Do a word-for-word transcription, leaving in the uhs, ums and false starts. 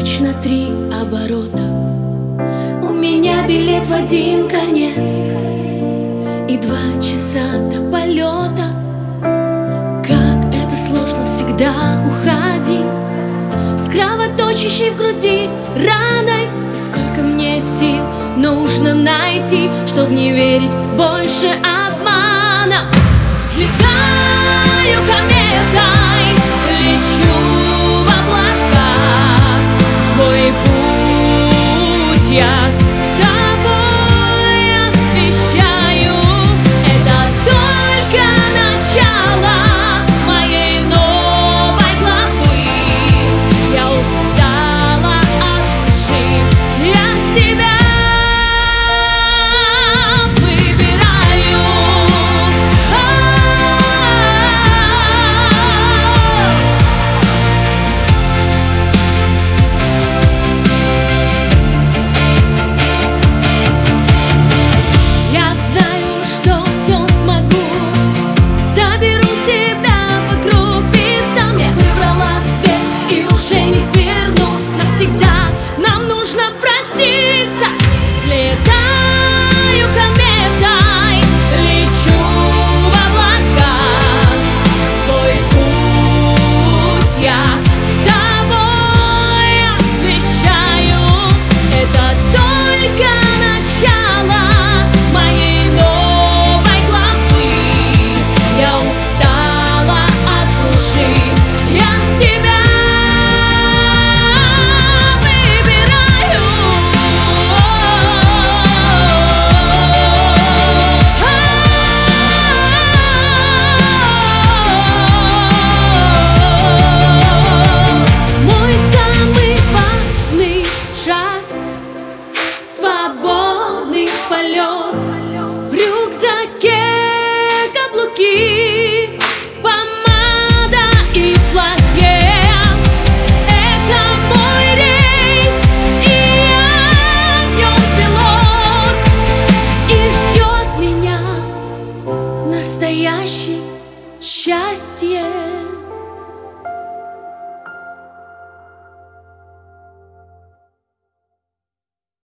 Ключ на три оборота. У меня билет в один конец и два часа до полета. Как это сложно всегда уходить с кровоточащей в груди раной. И сколько мне сил нужно найти, чтоб не верить больше обмана. Взлетаю кометой, лечу в облака. Свой путь я собой освещаю. Это только начало моей новой главы. Я устала от лжи, я себя выбираю. Я знаю, что все смогу, соберу себя по крупицам. Я выбрала свет и уже не сверну навсегда. Нам нужно проститься. Взлетаю кометой, лечу в облака. Свой путь я собой освещаю. Это только начало моей новой главы. Я устала от лжи, я себя выбираю. Мой самый важный шаг — свободный полет. В рюкзаке каблуки.